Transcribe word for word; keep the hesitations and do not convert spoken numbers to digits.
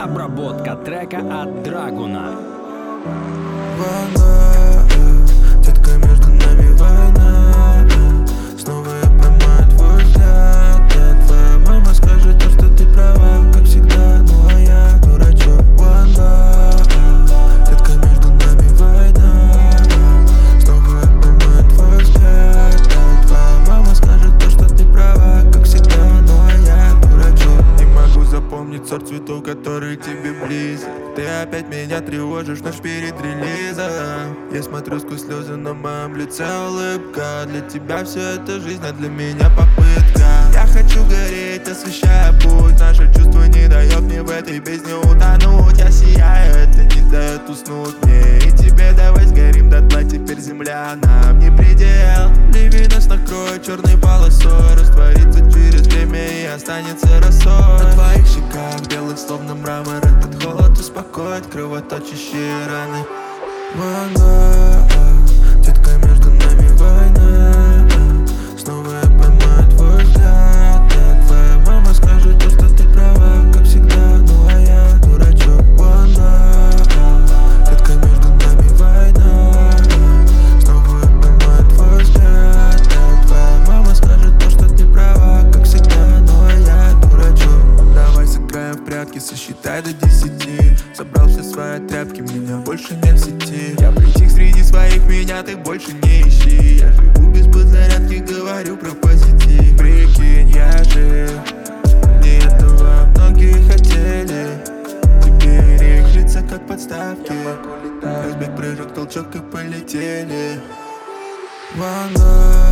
Обработка трека от Драгуна. Война, детка, между нами война. Снова я поймаю твой взгляд. Да, твоя мама скажет то, что ты права, как всегда. Ну а я дурачок. Война, детка, между нами война. Снова я поймаю твой взгляд. Да, твоя мама скажет то, что ты права, как всегда. Ну а я дурачок. Не могу запомнить сорт цветов, которые тебе близок. Ты опять меня тревожишь ночь перед релизом. Я смотрю сквозь слезы, на моем лице улыбка. Для тебя все это жизнь, а для меня попытка. Я хочу гореть, освещая путь. Наше чувство не дает мне в этой бездне утонуть. Я сияю, это не дает уснуть мне и тебе. Давай сгорим дотла, теперь земля нам не предел. Ливень нас накроет черной полосой, растворится через время и останется росой. На твоих щеках белых словно мрамор, этот холод успокоит кровоточащие раны. Война, детка, между нами война. Снова я поймаю твой взгляд. Да, твоя мама скажет то, что ты права, как всегда. Ну а я дурачок. Война, детка, между нами война. Снова я поймаю твой взгляд. Да, твоя мама скажет то, что ты права, как всегда. Ну а я дурачок. Давай сыграем в прятки, сосчитай до десяти. Собрал все свои тряпки, меня больше нет в сети. Я притих среди своих, меня ты больше не ищи. Я живу без подзарядки, говорю про позитив. Прикинь, я жив, не этого многие хотели. Теперь их лица как подставки. Разбег, прыжок, толчок и полетели. Волна.